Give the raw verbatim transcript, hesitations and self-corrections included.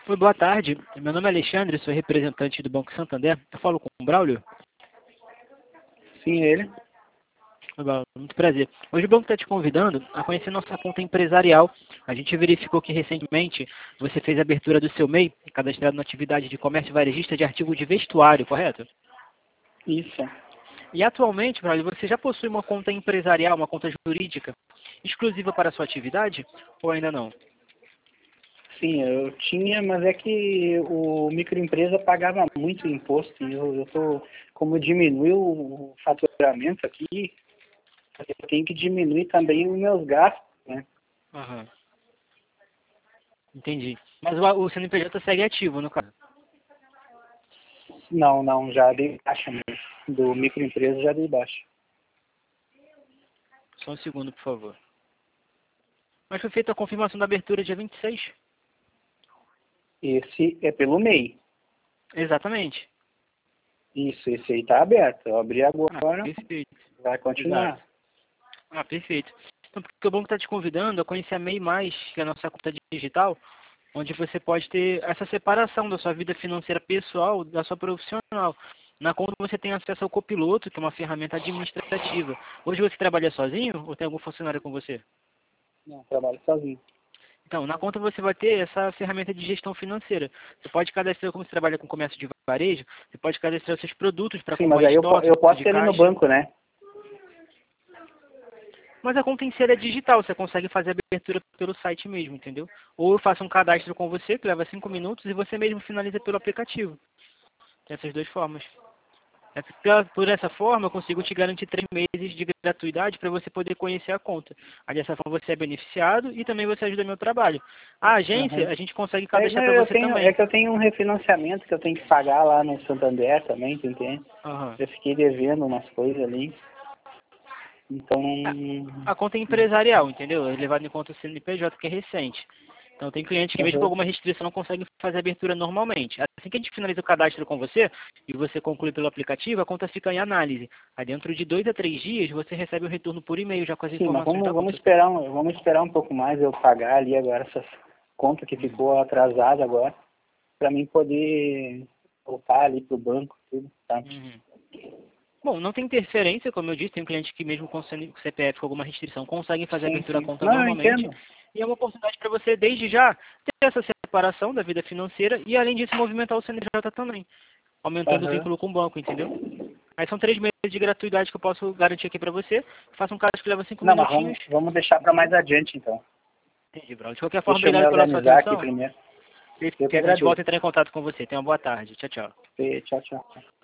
Oi, boa tarde. Meu nome é Alexandre, sou representante do Banco Santander. Eu falo com o Braulio? Sim, ele. Oi, Braulio, muito prazer. Hoje o banco está te convidando a conhecer nossa conta empresarial. A gente verificou que recentemente você fez a abertura do seu M E I, cadastrado na atividade de comércio varejista de artigo de vestuário, correto? Isso. E atualmente, Braulio, você já possui uma conta empresarial, uma conta jurídica, exclusiva para a sua atividade ou ainda não? Sim, eu tinha, mas é que o microempresa pagava muito imposto e eu, eu tô, como diminuiu o faturamento aqui, eu tenho que diminuir também os meus gastos, né? Aham. Entendi. Mas o, o C N P J segue ativo, no caso? Não, não, já dei baixa mesmo. Do microempresa já dei baixa. Só um segundo, por favor. Mas foi feita a confirmação da abertura dia vinte e seis? Esse é pelo M E I. Exatamente. Isso, esse aí tá aberto. Eu abri Ah, agora, perfeito. vai continuar. Exato. Ah, perfeito. Então, porque o banco está te convidando a conhecer a M E I Mais, que é a nossa conta digital, onde você pode ter essa separação da sua vida financeira pessoal da sua profissional. Na conta você tem acesso ao copiloto, que é uma ferramenta administrativa. Hoje você trabalha sozinho ou tem algum funcionário com você? Não, trabalho sozinho. Então, na conta você vai ter essa ferramenta de gestão financeira. Você pode cadastrar, como você trabalha com comércio de varejo, você pode cadastrar os seus produtos para Sim, mas acompanhar aí eu, po- estoque, eu fluxo posso de ter ele no caixa. banco, né? Mas a conta em si ela é digital, você consegue fazer a abertura pelo site mesmo, entendeu? Ou eu faço um cadastro com você, que leva cinco minutos, e você mesmo finaliza pelo aplicativo. Tem essas duas formas. É, pela- Por essa forma, eu consigo te garantir três meses de gratuidade para você poder conhecer a conta. Aí, dessa forma, você é beneficiado e também você ajuda meu trabalho. A agência, Aham. a gente consegue É, cadastrar não, para eu você tenho, é também. que eu tenho um refinanciamento que eu tenho que pagar lá no Santander também, tu entende? Aham. Eu fiquei devendo umas coisas ali. Então, A a conta é empresarial, entendeu? É levado em conta o C N P J, que é recente. Então, tem cliente que, mesmo com aham. alguma restrição, não consegue fazer a abertura normalmente. Assim que a gente finaliza o cadastro com você e você conclui pelo aplicativo, a conta fica em análise. Aí, dentro de dois a três dias, você recebe o retorno por e-mail, já com as Sim, mas informações vamos, da vamos conta. esperar, um, vamos esperar um pouco mais eu pagar ali agora essas contas que Uhum. ficou atrasada agora, para mim poder voltar ali pro banco, tudo, tá? Uhum. Bom, não tem interferência, como eu disse, tem um cliente que mesmo com C P F com alguma restrição consegue fazer a Sim, abertura da sim. conta Não, eu normalmente. entendo. E é uma oportunidade para você, desde já, ter essa separação da vida financeira e, além disso, movimentar o C N P J também, aumentando o Aham. vínculo com o banco, entendeu? Aí são três meses de gratuidade que eu posso garantir aqui para você. Faça um caso que leva cinco Não, mas vamos, minutinhos. vamos deixar para mais adiante então. Entendi, Bruno. De qualquer forma, Deixa eu me obrigado pela sua organizar aqui atenção. primeiro. Eu que Perfeito. A gente volta agradeço. a entrar em contato com você. Tenha uma boa tarde. Tchau, tchau. E tchau, tchau.